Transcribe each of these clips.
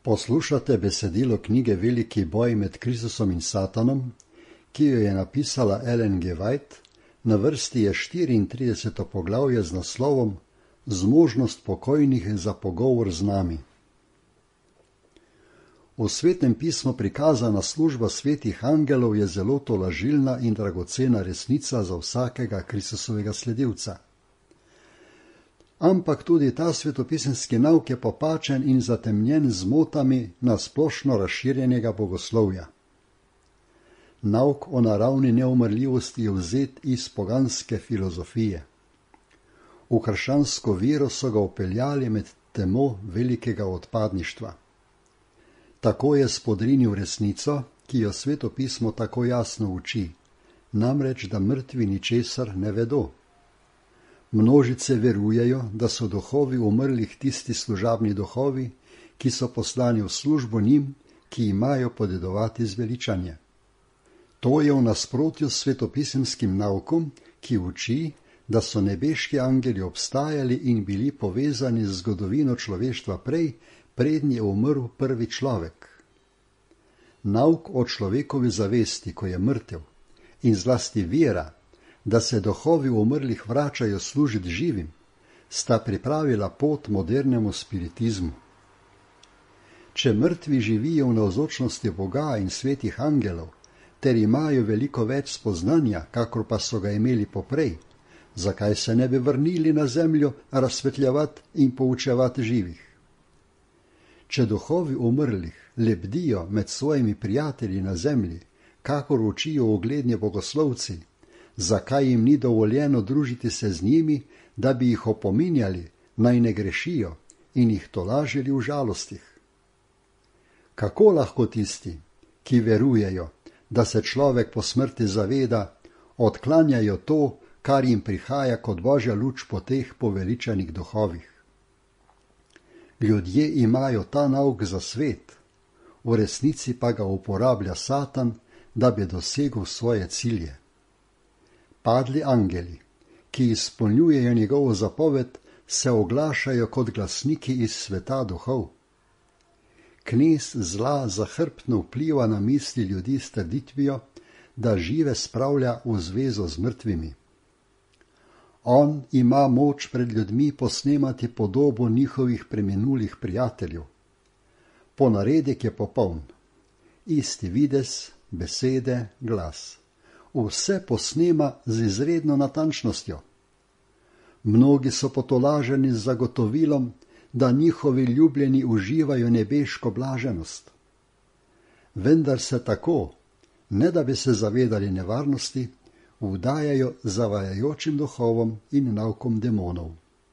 Poslušate besedilo knjige Veliki boj med Kristusom in Satanom, ki jo je napisala Ellen G. White. Na vrsti je 34. poglavje z naslovom Zmožnost pokojnih za pogovor z nami. V Svetem pismu prikazana služba svetih angelov je zelo tolažilna in dragocena resnica za vsakega Kristusovega sledilca. Ampak tudi ta svetopisemski nauk je popačen in zatemnjen z motami na splošno razširjenega bogoslovja. Nauk o naravni neumrljivosti je vzet iz poganske filozofije. V krščansko vero so ga upeljali med temo velikega odpadništva. Tako je spodrinil resnico, ki jo svetopismo tako jasno uči, namreč da mrtvi ničesar ne vedo. Množice verujejo, da so duhovi umrlih tisti služabni duhovi, ki so poslani v službo njim, ki imajo podedovati zveličanje. To je v nasprotju s svetopisemskim naukom, ki uči, da so nebeški angeli obstajali in bili povezani z zgodovino človeštva prej, preden je umrl prvi človek. Nauk o človekovi zavesti, ko je mrtev, in zlasti vera, da se duhovi umrlih vračajo služiti živim, sta pripravila pot modernemu spiritizmu. Če mrtvi živijo v navzočnosti Boga in svetih angelov, ter imajo veliko več spoznanja, kakor pa so ga imeli poprej, zakaj se ne bi vrnili na zemljo razsvetljavati in poučevati živih? Če duhovi umrlih lebdijo med svojimi prijatelji na zemlji, kakor učijo ugledni bogoslovci, zakaj jim ni dovoljeno družiti se z njimi, da bi jih opominjali, naj ne grešijo in jih tolažili v žalostih? Kako lahko tisti, ki verujejo, da se človek po smrti zaveda, odklanjajo to, kar jim prihaja kot božja luč po teh poveličanih duhovih? Ljudje imajo ta nauk za svet, v resnici pa ga uporablja Satan, da bi dosegel svoje cilje. Padli angeli, ki izpolnjujejo njegovo zapoved, se oglašajo kot glasniki iz sveta duhov. Knez zla zahrbtno vpliva na misli ljudi s trditvijo, da žive spravlja v zvezo z mrtvimi. On ima moč pred ljudmi posnemati podobo njihovih preminulih prijateljev. Ponaredek je popoln. Isti videz, besede, glas. Vse posnema z izredno natančnostjo. Mnogi so potolaženi z zagotovilom, da njihovi ljubljeni uživajo nebeško blaženost. Vendar se tako, ne da bi se zavedali nevarnosti, vdajajo zavajajočim duhovom in naukom demonov.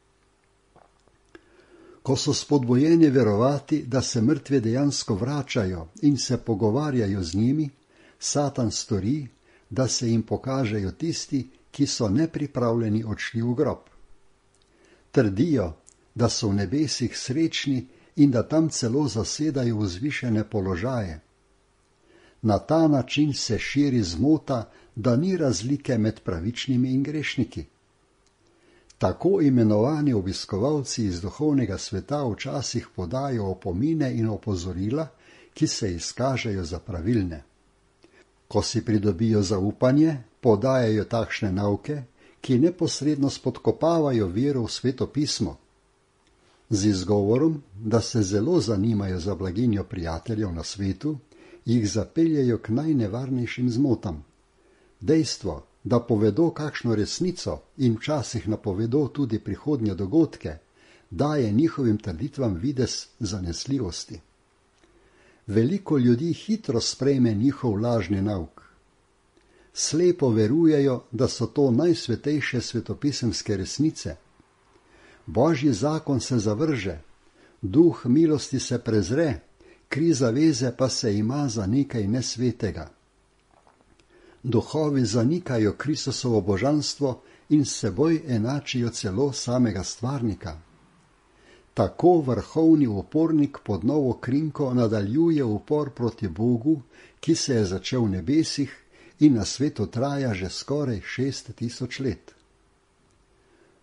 Ko so spodbojeni verovati, da se mrtvi dejansko vračajo in se pogovarjajo z njimi, Satan stori, da se jim pokažejo tisti, ki so nepripravljeni odšli v grob. Trdijo, da so v nebesih srečni in da tam celo zasedajo vzvišene položaje. Na ta način se širi zmota, da ni razlike med pravičnimi in grešniki. Tako imenovani obiskovalci iz duhovnega sveta včasih podajo opomine in opozorila, ki se izkažejo za pravilne. Ko si pridobijo zaupanje, podajajo takšne nauke, ki neposredno spodkopavajo vero v Sveto pismo. Z izgovorom, da se zelo zanimajo za blaginjo prijateljev na svetu, jih zapeljejo k najnevarnejšim zmotam. Dejstvo, da povedo kakšno resnico in včasih napovedo tudi prihodnje dogodke, daje njihovim trditvam videz zanesljivosti. Veliko ljudi hitro sprejme njihov lažni nauk. Slepo verujejo, da so to najsvetejše svetopisemske resnice. Božji zakon se zavrže, duh milosti se prezre, kri zaveze pa se ima za nekaj nesvetega. Duhovi zanikajo Kristusovo božanstvo in s seboj enačijo celo samega stvarnika. Tako vrhovni upornik pod novo krinko nadaljuje upor proti Bogu, ki se je začel v nebesih in na svetu traja že skoraj 6000 let.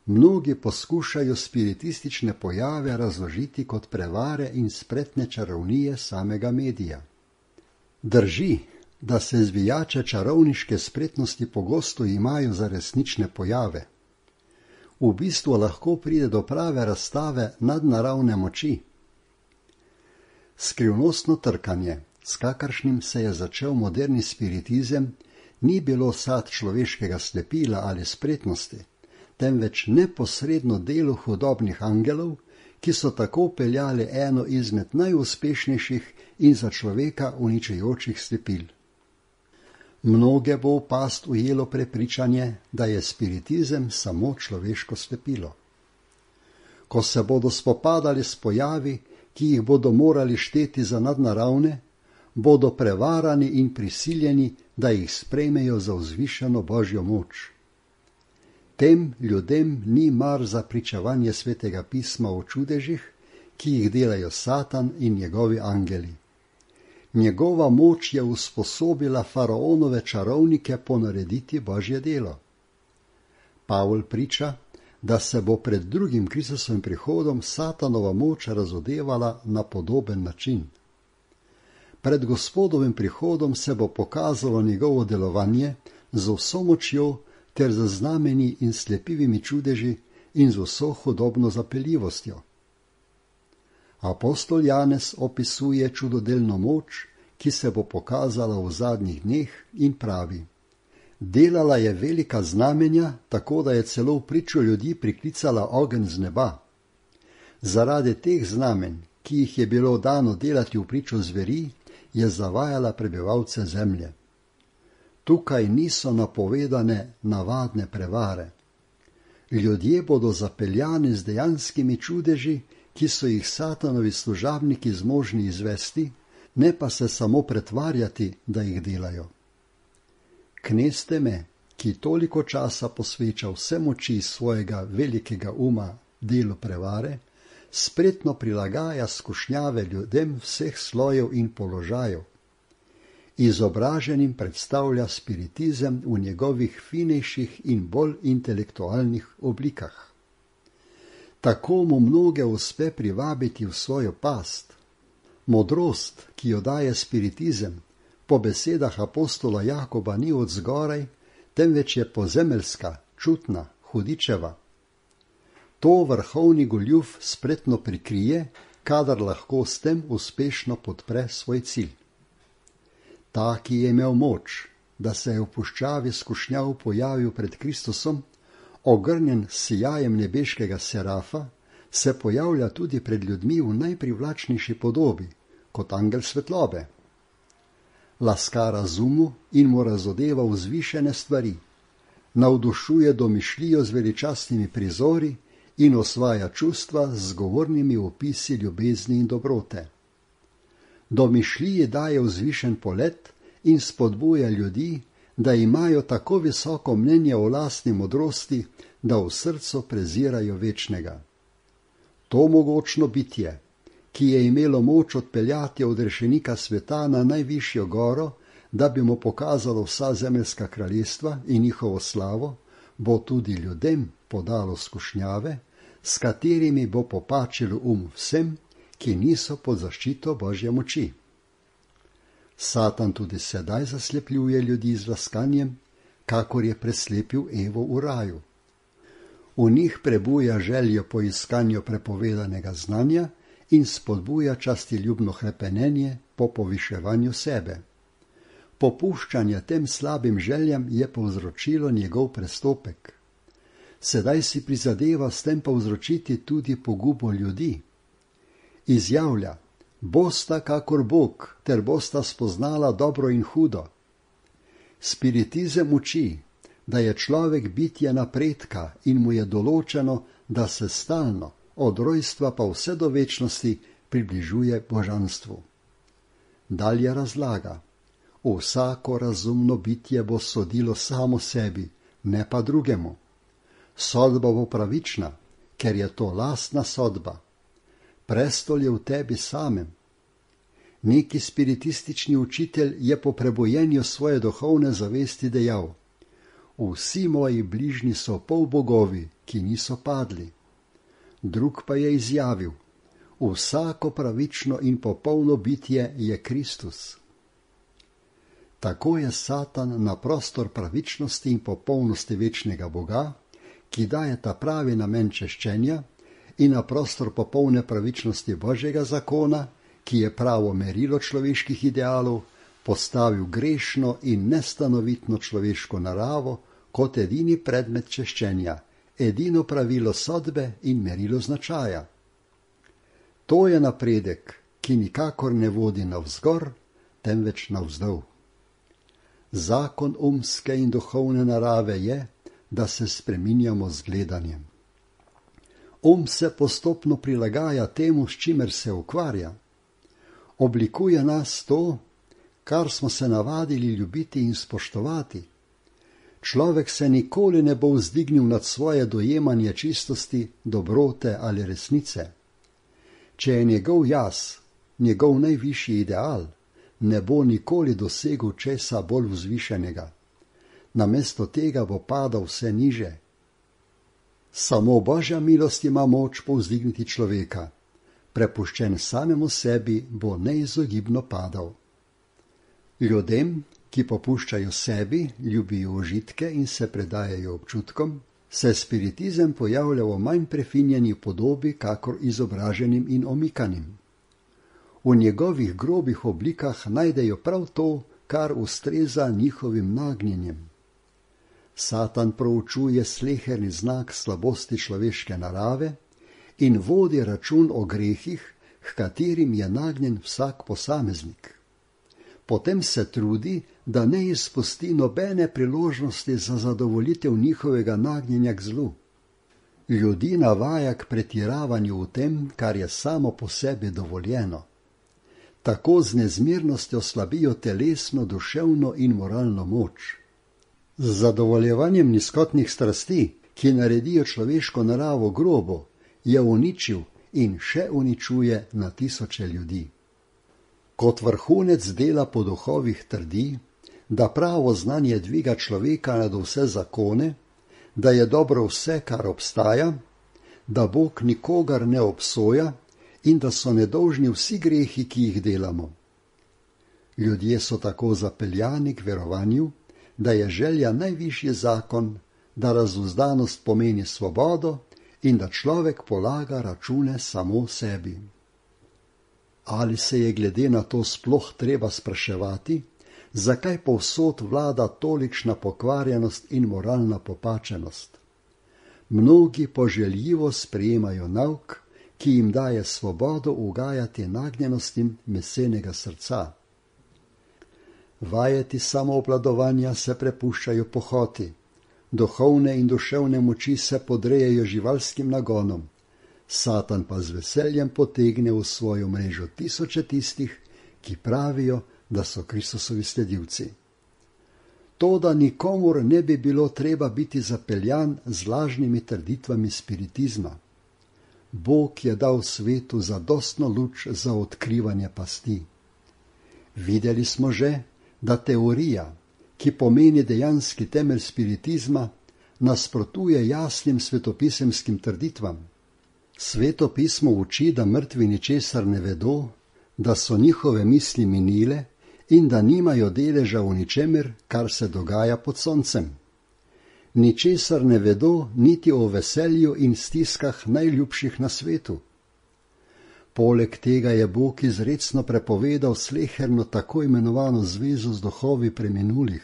Mnogi poskušajo spiritistične pojave razložiti kot prevare in spretne čarovnije samega medija. Drži, da se zvijače čarovniške spretnosti pogosto imajo za resnične pojave. V bistvu lahko pride do prave razstave nadnaravne moči. Skrivnostno trkanje, s kakršnim se je začel moderni spiritizem, ni bilo sad človeškega slepila ali spretnosti, temveč neposredno delo hudobnih angelov, ki so tako peljali eno izmed najuspešnejših in za človeka uničujočih slepil. Mnoge bo v past ujelo prepričanje, da je spiritizem samo človeško slepilo. Ko se bodo spopadali s pojavi, ki jih bodo morali šteti za nadnaravne, bodo prevarani in prisiljeni, da jih sprejmejo za vzvišeno Božjo moč. Tem ljudem ni mar za pričevanje Svetega pisma o čudežih, ki jih delajo Satan in njegovi angeli. Njegova moč je usposobila faraonove čarovnike ponarediti Božje delo. Pavol priča, da se bo pred drugim Kristusovim prihodom Satanova moč razodevala na podoben način. Pred Gospodovim prihodom se bo pokazalo njegovo delovanje z vso močjo ter z znamenji in slepivimi čudeži in z vso hudobno zapeljivostjo. Apostol Janez opisuje čudodelno moč, ki se bo pokazala v zadnjih dneh in pravi: delala je velika znamenja, tako da je celo v pričo ljudi priklicala ogenj z neba. Zaradi teh znamenj, ki jih je bilo dano delati v pričo zveri, je zavajala prebivalce zemlje. Tukaj niso napovedane navadne prevare. Ljudje bodo zapeljani z dejanskimi čudeži, ki so jih Satanovi služabniki zmožni izvesti, ne pa se samo pretvarjati, da jih delajo. Knez Teme, ki toliko časa posveča vse moči svojega velikega uma delu prevare, spretno prilagaja skušnjave ljudem vseh slojev in položajev. Izobraženim predstavlja spiritizem v njegovih finejših in bolj intelektualnih oblikah. Tako mu mnoge uspe privabiti v svojo past. Modrost, ki jo daje spiritizem, po besedah apostola Jakoba ni od zgoraj, temveč je pozemeljska, čutna, hudičeva. To vrhovni goljuf spretno prikrije, kadar lahko s tem uspešno podpre svoj cilj. Ta, ki je imel moč, da se je v puščavi skušnjav pojavil pred Kristusom, ogrnjen s sijajem nebeškega serafa, se pojavlja tudi pred ljudmi v najprivlačnejši podobi, kot angel svetlobe. Laska razumu in mu razodeva vzvišene stvari, navdušuje domišljijo z veličastnimi prizori in osvaja čustva z govornimi opisi ljubezni in dobrote. Domišljiji daje vzvišen polet in spodbuja ljudi, da imajo tako visoko mnenje o lastni modrosti, da v srcu prezirajo večnega. To mogočno bitje, ki je imelo moč odpeljati odrešenika sveta na najvišjo goro, da bi mu pokazalo vsa zemeljska kraljestva in njihovo slavo, bo tudi ljudem podalo skušnjave, s katerimi bo popačilo vsem, ki niso pod zaščito Božje moči. Satan tudi sedaj zaslepljuje ljudi z laskanjem, kakor je preslepil Evo v raju. V njih prebuja željo po iskanju prepovedanega znanja in spodbuja častiljubno hrepenenje po poviševanju sebe. Popuščanje tem slabim željam je povzročilo njegov prestopek. Sedaj si prizadeva s tem povzročiti tudi pogubo ljudi. Izjavlja: bosta kakor Bog, ter bosta spoznala dobro in hudo. Spiritizem uči, da je človek bitje napredka in mu je določeno, da se stalno, od rojstva pa vse do večnosti, približuje božanstvu. Dalje razlaga: vsako razumno bitje bo sodilo samo sebi, ne pa drugemu. Sodba bo pravična, ker je to lastna sodba. Prestol je v tebi samem. Neki spiritistični učitelj je po prebojenju svoje duhovne zavesti dejal: vsi moji bližnji so polbogovi, ki niso padli. Drug pa je izjavil: vsako pravično in popolno bitje je Kristus. Tako je Satan na prostor pravičnosti in popolnosti večnega Boga, ki daje ta pravi namen češčenja, in na prostor popolne pravičnosti Božjega zakona, ki je pravo merilo človeških idealov, postavil grešno in nestanovitno človeško naravo kot edini predmet češčenja, edino pravilo sodbe in merilo značaja. To je napredek, ki nikakor ne vodi navzgor, temveč navzdol. Zakon umske in duhovne narave je, da se spreminjamo z gledanjem. Se postopno prilagaja temu, s čimer se ukvarja. Oblikuje nas to, kar smo se navadili ljubiti in spoštovati. Človek se nikoli ne bo vzdignil nad svoje dojemanje čistosti, dobrote ali resnice. Če je njegov jaz, njegov najvišji ideal, ne bo nikoli dosegel česa bolj vzvišenega. Namesto tega bo padal vse niže. Samo Božja milost ima moč povzdigniti človeka. Prepuščen samemu sebi, bo neizogibno padal. Ljudem, ki popuščajo sebi, ljubijo užitke in se predajajo občutkom, se spiritizem pojavlja v manj prefinjeni podobi, kakor izobraženim in omikanim. V njegovih grobih oblikah najdejo prav to, kar ustreza njihovim nagnjenjem. Satan proučuje sleherni znak slabosti človeške narave in vodi račun o grehih, h katerim je nagnjen vsak posameznik. Potem se trudi, da ne izpusti nobene priložnosti za zadovoljitev njihovega nagnjenja k zlu. Ljudi navaja k pretiravanju v tem, kar je samo po sebi dovoljeno. Tako z nezmirnostjo slabijo telesno, duševno in moralno moč. Z zadovoljevanjem nizkotnih strasti, ki naredijo človeško naravo grobo, je uničil in še uničuje na tisoče ljudi. Kot vrhunec dela po duhovih trdi, da pravo znanje dviga človeka nad vse zakone, da je dobro vse, kar obstaja, da Bog nikogar ne obsoja in da so nedolžni vsi grehi, ki jih delamo. Ljudje so tako zapeljani k verovanju, da je želja najvišji zakon, da razuzdanost pomeni svobodo in da človek polaga račune samo sebi. Ali se je glede na to sploh treba spraševati, zakaj povsod vlada tolikšna pokvarjenost in moralna popačenost? Mnogi poželjivo sprejemajo nauk, ki jim daje svobodo ugajati nagnjenostim mesenega srca. Vajeti samoobvladovanja se prepuščajo pohoti, duhovne in duševne moči se podrejajo živalskim nagonom, Satan pa z veseljem potegne v svojo mrežo tisoče tistih, ki pravijo, da so Kristusovi sledilci. Toda nikomur ne bi bilo treba biti zapeljan z lažnimi trditvami spiritizma. Bog je dal svetu zadostno luč za odkrivanje pasti. Videli smo že, da teorija, ki pomeni dejanski temelj spiritizma, nasprotuje jasnim svetopisemskim trditvam. Sveto pismo uči, da mrtvi ničesar ne vedo, da so njihove misli minile in da nimajo deleža v ničemer, kar se dogaja pod soncem. Ničesar ne vedo niti o veselju in stiskah najljubših na svetu. Poleg tega je Bog izrecno prepovedal sleherno tako imenovano zvezo z duhovi preminulih.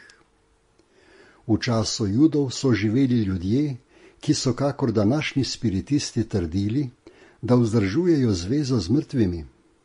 V času Judov so živeli ljudje, ki so kakor današnji spiritisti trdili, da vzdržujejo zvezo z mrtvimi.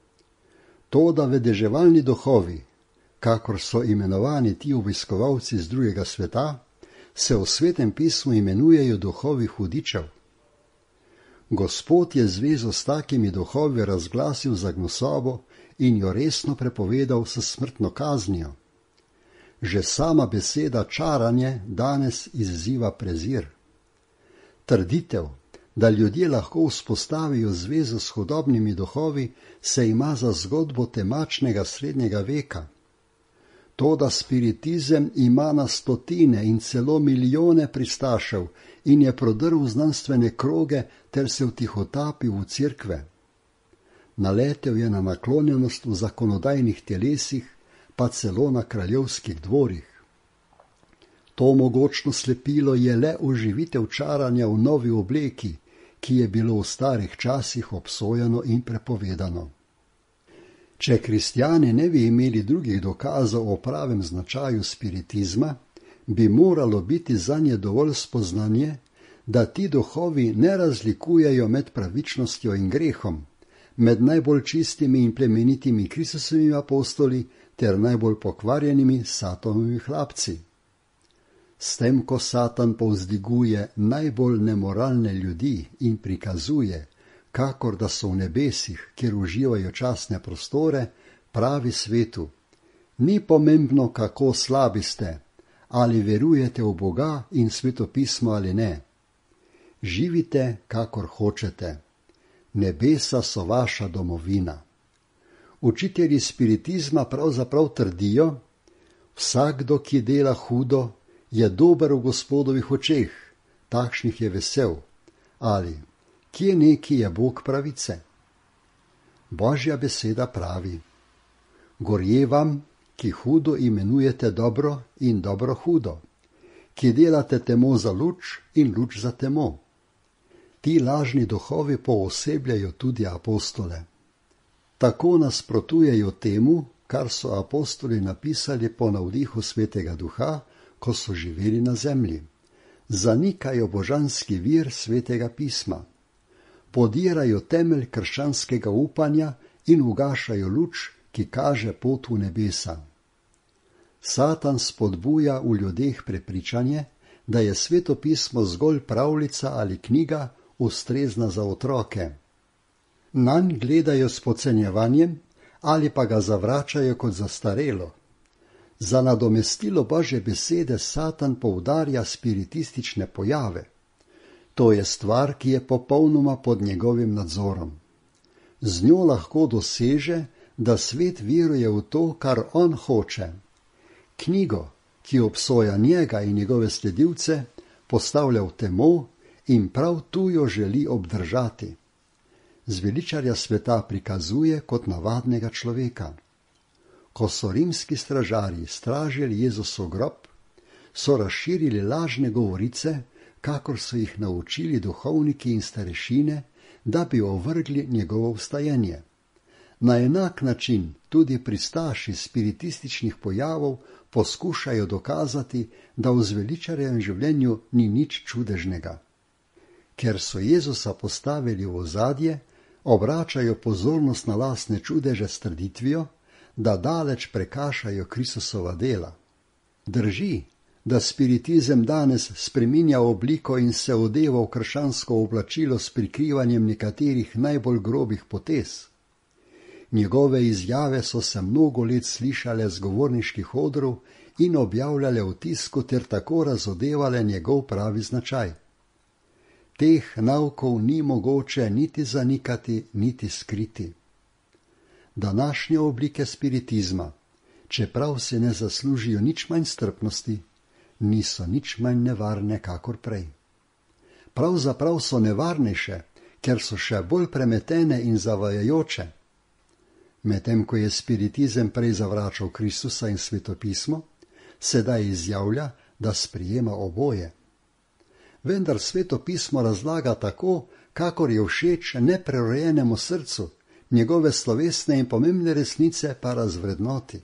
Toda vedeževalni duhovi, kakor so imenovani ti obiskovalci z drugega sveta, se v Svetem pismu imenujejo duhovi hudičev. Gospod je zvezo s takimi duhovi razglasil za gnusobo in jo resno prepovedal s smrtno kaznijo. Že sama beseda čaranje danes izziva prezir. Trditev, da ljudje lahko vzpostavijo zvezo s hudobnimi duhovi, se ima za zgodbo temačnega srednjega veka. Toda spiritizem ima na stotine in celo milijone pristašev in je prodrl znanstvene kroge ter se vtihotapil v cerkve. Naletel je na naklonjenost v zakonodajnih telesih, pa celo na kraljevskih dvorih. To mogočno slepilo je le oživitev čaranja v novi obleki, ki je bilo v starih časih obsojeno in prepovedano. Če kristjani ne bi imeli drugih dokazov o pravem značaju spiritizma, bi moralo biti zanje dovolj spoznanje, da ti duhovi ne razlikujejo med pravičnostjo in grehom, med najbolj čistimi in plemenitimi Kristusovimi apostoli ter najbolj pokvarjenimi Satanovimi hlapci. S tem, ko Satan povzdiguje najbolj nemoralne ljudi in prikazuje, kakor da so v nebesih, kjer uživajo častne prostore, pravi svetu: ni pomembno, kako slabi ste, ali verujete v Boga in svetopismo ali ne. Živite, kakor hočete. Nebesa so vaša domovina. Učitelji spiritizma pravzaprav trdijo: vsakdo, ki dela hudo, je dober v Gospodovih očeh, takšnih je vesel. Ali kje neki je Bog pravice? Božja beseda pravi: gorje vam, ki hudo imenujete dobro in dobro hudo, ki delate temo za luč in luč za temo. Ti lažni duhovi poosebljajo tudi apostole. Tako nasprotujejo temu, kar so apostoli napisali po navdihu Svetega Duha, ko so živeli na zemlji. Zanikajo božanski vir Svetega pisma. Podirajo temelj krščanskega upanja in ugašajo luč, ki kaže pot v nebesa. Satan spodbuja v ljudeh prepričanje, da je Sveto pismo zgolj pravljica ali knjiga, ustrezna za otroke. Nanj gledajo s podcenjevanjem ali pa ga zavračajo kot zastarelo. Za nadomestilo Božje besede Satan poudarja spiritistične pojave. To je stvar, ki je popolnoma pod njegovim nadzorom. Z njo lahko doseže, da svet veruje v to, kar on hoče. Knjigo, ki obsoja njega in njegove sledilce, postavlja v temo in prav tu jo želi obdržati. Zveličarja sveta prikazuje kot navadnega človeka. Ko so rimski stražarji stražili Jezusov grob, so razširili lažne govorice, kakor so jih naučili duhovniki in starešine, da bi ovrgli njegovo vstajenje. Na enak način tudi pristaši spiritističnih pojavov poskušajo dokazati, da v zveličarjevem življenju ni nič čudežnega. Ker so Jezusa postavili v ozadje, obračajo pozornost na lastne čudeže s trditvijo, da daleč prekašajo Kristusova dela. Drži, da spiritizem danes spreminja obliko in se odeva v krščansko oblačilo s prikrivanjem nekaterih najbolj grobih potez. Njegove izjave so se mnogo let slišale z govorniških odrov in objavljale v tisku ter tako razodevale njegov pravi značaj. Teh naukov ni mogoče niti zanikati, niti skriti. Današnje oblike spiritizma, čeprav se ne zaslužijo nič manj strpnosti, niso nič manj nevarne kakor prej. Pravzaprav so nevarnejše, ker so še bolj premetene in zavajajoče. Medtem ko je spiritizem prej zavračal Kristusa in svetopismo, sedaj izjavlja, da sprijema oboje. Vendar svetopismo razlaga tako, kakor je všeč neprerojenemu srcu, njegove slovesne in pomembne resnice pa razvrednoti.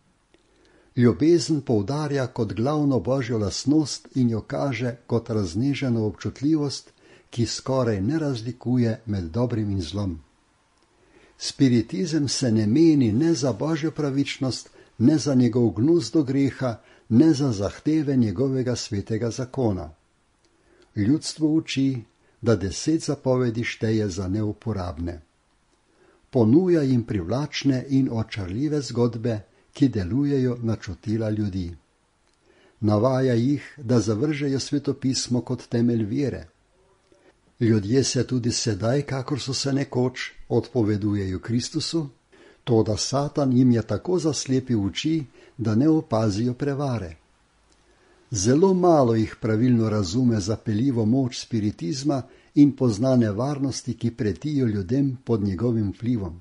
Ljubezen poudarja kot glavno božjo lastnost in jo kaže kot razneženo občutljivost, ki skoraj ne razlikuje med dobrim in zlom. Spiritizem se ne meni ne za božjo pravičnost, ne za njegov gnus do greha, ne za zahteve njegovega svetega zakona. Ljudstvo uči, da 10 zapovedi šteje za neuporabne. Ponuja jim privlačne in očarljive zgodbe, ki delujejo na čutila ljudi. Navaja jih, da zavržejo svetopismo kot temelj vere. Ljudje se tudi sedaj, kakor so se nekoč, odpovedujejo Kristusu, toda Satan jim je tako zaslepil oči, da ne opazijo prevare. Zelo malo jih pravilno razume zapeljivo moč spiritizma in pozna nevarnosti, ki pretijo ljudem pod njegovim vplivom.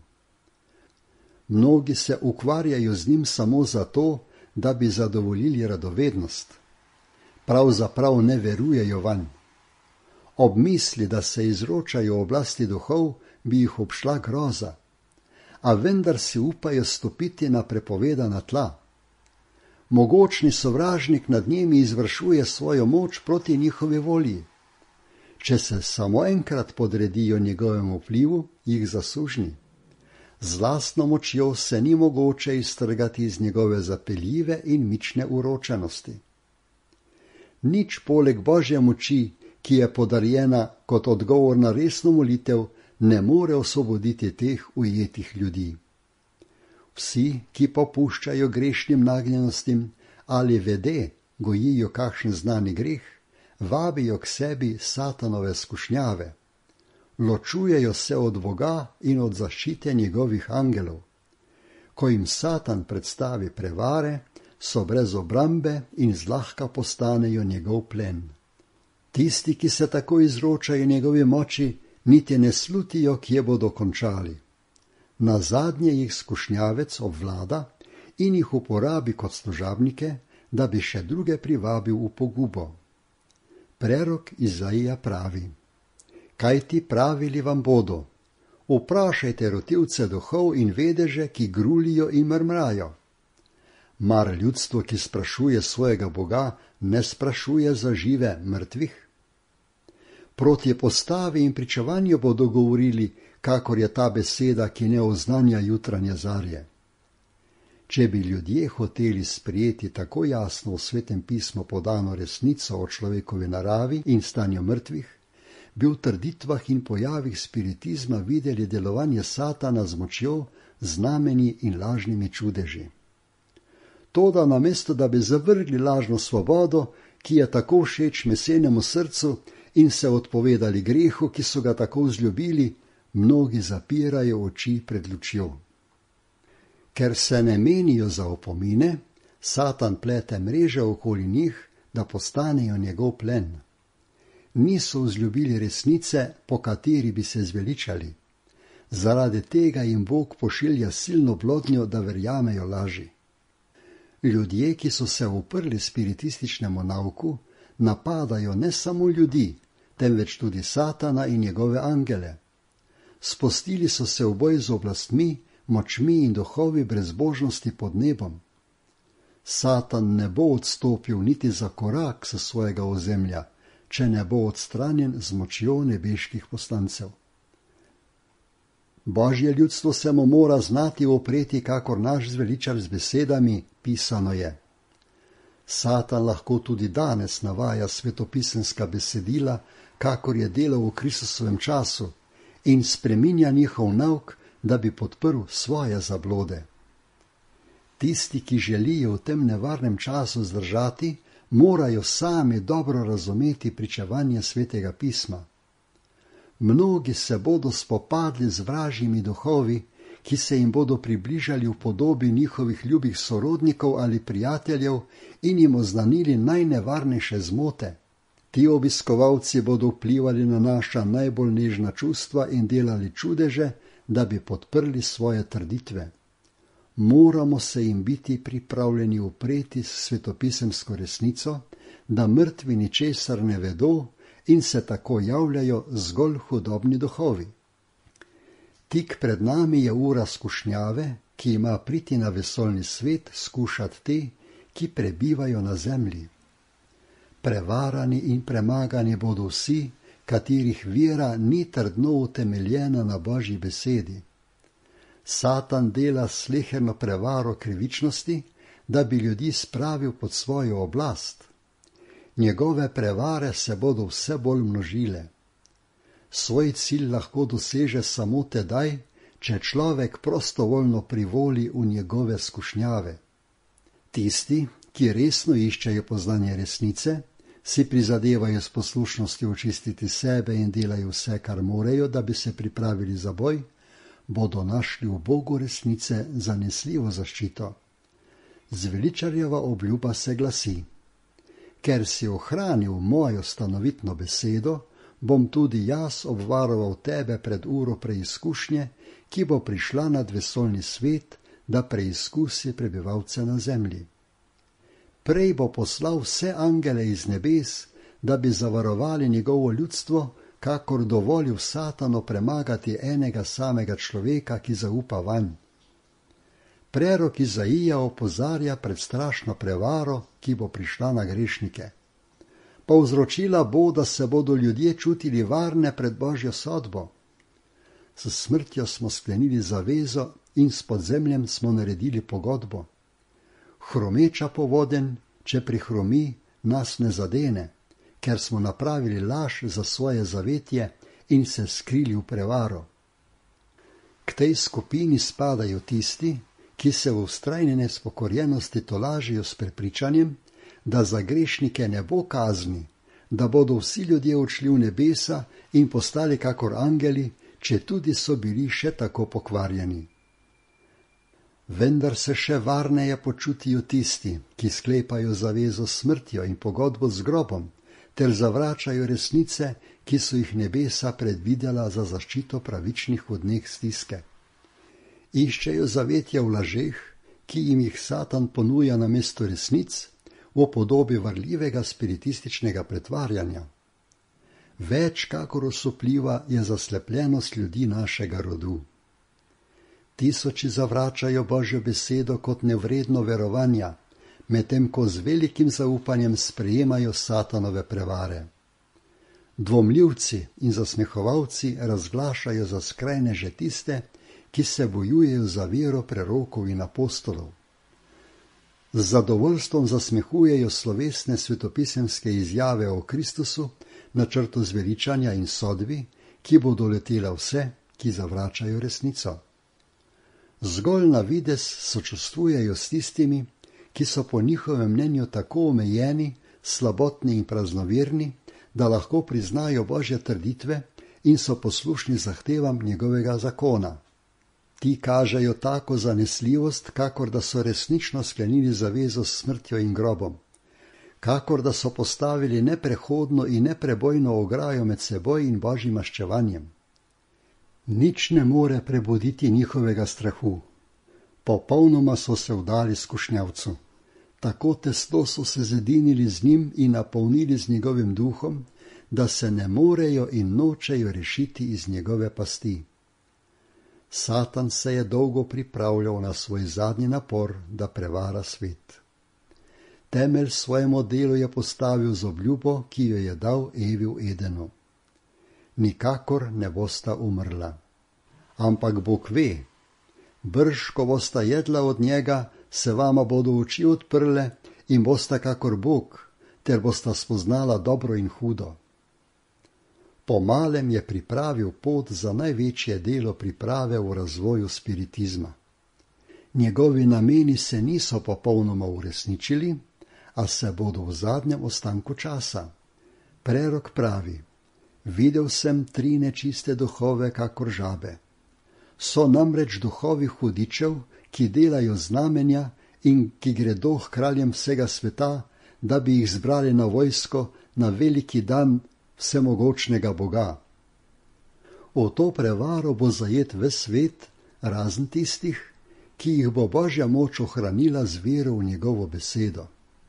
Mnogi se ukvarjajo z njim samo zato, da bi zadovoljili radovednost. Pravzaprav ne verujejo vanj. Ob misli, da se izročajo oblasti duhov, bi jih obšla groza, a vendar si upajo stopiti na prepovedana tla. Mogočni sovražnik nad njimi izvršuje svojo moč proti njihovi volji. Če se samo enkrat podredijo njegovemu vplivu, jih zasužni. Z lastno močjo se ni mogoče iztrgati iz njegove zapeljive in mične uročenosti. Nič poleg Božje moči, ki je podarjena kot odgovor na resno molitev, ne more osvoboditi teh ujetih ljudi. Vsi, ki popuščajo grešnim nagnjenostim ali vede gojijo kakšen znani greh, vabijo k sebi satanove skušnjave. Ločujejo se od Boga in od zaščite njegovih angelov. Ko jim Satan predstavi prevare, so brez obrambe in zlahka postanejo njegov plen. Tisti, ki se tako izročajo njegovi moči, niti ne slutijo, kje bodo končali. Nazadnje jih skušnjavec obvlada in jih uporabi kot služabnike, da bi še druge privabil v pogubo. Prerok Izaija pravi: Kaj ti pravili vam bodo? Vprašajte rotilce duhov in vedeže, ki grulijo in mrmrajo. Mar ljudstvo, ki sprašuje svojega Boga, ne sprašuje za žive mrtvih? Proti postavi in pričevanju bodo govorili, kakor je ta beseda, ki ne oznanja jutranje zarje. Če bi ljudje hoteli sprejeti tako jasno v Svetem pismu podano resnico o človekovi naravi in stanju mrtvih, bi v trditvah in pojavih spiritizma videli delovanje Satana z močjo, znamenji in lažnimi čudeži. Toda namesto, da bi zavrgli lažno svobodo, ki je tako všeč mesenemu srcu, in se odpovedali grehu, ki so ga tako vzljubili, mnogi zapirajo oči pred lučjo. Ker se ne menijo za opomine, Satan plete mreže okoli njih, da postanejo njegov plen. Niso vzljubili resnice, po kateri bi se zveličali. Zaradi tega jim Bog pošilja silno blodnjo, da verjamejo laži. Ljudje, ki so se uprli spiritističnemu nauku, napadajo ne samo ljudi, temveč tudi Satana in njegove angele. Spustili so se v boj z oblastmi, močmi in duhovi brezbožnosti pod nebom. Satan ne bo odstopil niti za korak s svojega ozemlja, če ne bo odstranjen z močjo nebeških poslancev. Božje ljudstvo se mu mora znati opreti, kakor naš zveličar z besedami, pisano je. Satan lahko tudi danes navaja svetopisemska besedila, kakor je delal v Kristusovem času, in spreminja njihov nauk, da bi podprl svoje zablode. Tisti, ki želijo v tem nevarnem času zdržati, morajo sami dobro razumeti pričevanje Svetega pisma. Mnogi se bodo spopadli z vražjimi duhovi, ki se jim bodo približali v podobi njihovih ljubih sorodnikov ali prijateljev in jim oznanili najnevarnejše zmote. Ti obiskovalci bodo vplivali na naša najbolj nežna čustva in delali čudeže, da bi podprli svoje trditve. Moramo se jim biti pripravljeni upreti s svetopisemsko resnico, da mrtvi ničesar ne vedo in se tako javljajo zgolj hudobni duhovi. Tik pred nami je ura skušnjave, ki ima priti na vesoljni svet skušati te, ki prebivajo na zemlji. Prevarani in premagani bodo vsi, katerih vera ni trdno utemeljena na Božji besedi. Satan dela sleherno prevaro krivičnosti, da bi ljudi spravil pod svojo oblast. Njegove prevare se bodo vse bolj množile. Svoj cilj lahko doseže samo tedaj, če človek prostovoljno privoli v njegove skušnjave. Tisti, ki resno iščejo poznanje resnice, si prizadevajo s poslušnostjo očistiti sebe in delajo vse, kar morejo, da bi se pripravili za boj, bodo našli v Bogu resnice zanesljivo zaščito. Zveličarjeva obljuba se glasi: ker si ohranil mojo stanovitno besedo, bom tudi jaz obvaroval tebe pred uro preizkušnje, ki bo prišla nad vesoljni svet, da preizkusi prebivalce na zemlji. Prej bo poslal vse angele iz nebes, da bi zavarovali njegovo ljudstvo, kakor dovolil Satanu premagati enega samega človeka, ki zaupa vanj. Prerok Izaija opozarja pred strašno prevaro, ki bo prišla na grešnike. Povzročila bo, da se bodo ljudje čutili varne pred Božjo sodbo. S smrtjo smo sklenili zavezo in s podzemljem smo naredili pogodbo. Hromeča povodenj, če prihromi, nas ne zadene, ker smo napravili laž za svoje zavetje in se skrili v prevaro. K tej skupini spadajo tisti, ki se v vztrajni nespokorjenosti tolažijo s prepričanjem, da za grešnike ne bo kazni, da bodo vsi ljudje odšli v nebesa in postali kakor angeli, če tudi so bili še tako pokvarjeni. Vendar se še varneje počutijo tisti, ki sklepajo zavezo s smrtjo in pogodbo z grobom, ter zavračajo resnice, ki so jih nebesa predvidela za zaščito pravičnih v dneh stiske. Iščejo zavetja v lažeh, ki jim jih Satan ponuja namesto resnic, v podobi varljivega spiritističnega pretvarjanja. Več kakor osupljiva je zaslepljenost ljudi našega rodu. Tisoči zavračajo Božjo besedo kot nevredno verovanja, medtem ko z velikim zaupanjem sprejemajo Satanove prevare. Dvomljivci in zasmehovalci razglašajo za skrajneže tiste, ki se bojujejo za vero prerokov in apostolov. Z zadovoljstvom zasmehujejo slovesne svetopisemske izjave o Kristusu, načrtu zveličanja in sodbi, ki bo doletela vse, ki zavračajo resnico. Zgolj na videz sočustvujejo s tistimi, ki so po njihovem mnenju tako omejeni, slabotni in praznoverni, da lahko priznajo Božje trditve in so poslušni zahtevam njegovega zakona. Ti kažejo tako zanesljivost, kakor da so resnično sklenili zavezo s smrtjo in grobom, kakor da so postavili neprehodno in neprebojno ograjo med seboj in Božjim maščevanjem. Nič ne more prebuditi njihovega strahu. Popolnoma so se vdali skušnjavcu. Tako tesno so se zedinili z njim in napolnili z njegovim duhom, da se ne morejo in nočejo rešiti iz njegove pasti. Satan se je dolgo pripravljal na svoj zadnji napor, da prevara svet. Temelj svojemu delu je postavil z obljubo, ki jo je dal Evi v Edenu. Nikakor ne bosta umrla. Ampak Bog ve, brž, ko bosta jedla od njega, se vama bodo oči odprle in bosta kakor Bog, ter bosta spoznala dobro in hudo. Po malem je pripravil pot za največje delo priprave v razvoju spiritizma. Njegovi nameni se niso popolnoma uresničili, a se bodo v zadnjem ostanku časa. Prerok pravi: videl sem 3 nečiste duhove kakor žabe. So namreč duhovi hudičev, ki delajo znamenja in ki gredo k kraljem vsega sveta, da bi jih zbrali na vojsko na veliki dan vsemogočnega Boga. V to prevaro bo zajet ves svet, razen tistih, ki jih bo Božja moč ohranila z vero v njegovo besedo.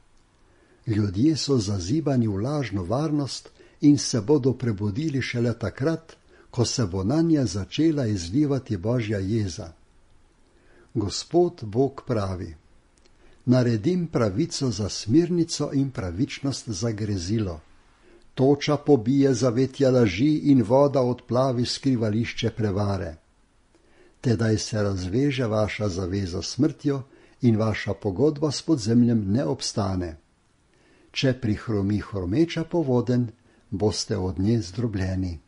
Ljudje so zazibani v lažno varnost in se bodo prebudili šele takrat, ko se bo nanje začela izlivati Božja jeza. Gospod Bog pravi: naredim pravico za smirnico in pravičnost za grezilo. Toča pobije zavetja laži in voda odplavi skrivališče prevare. Tedaj se razveže vaša zaveza s smrtjo in vaša pogodba s podzemljem ne obstane. Če prihromi hromeča povodenj, boste od nje zdrobljeni.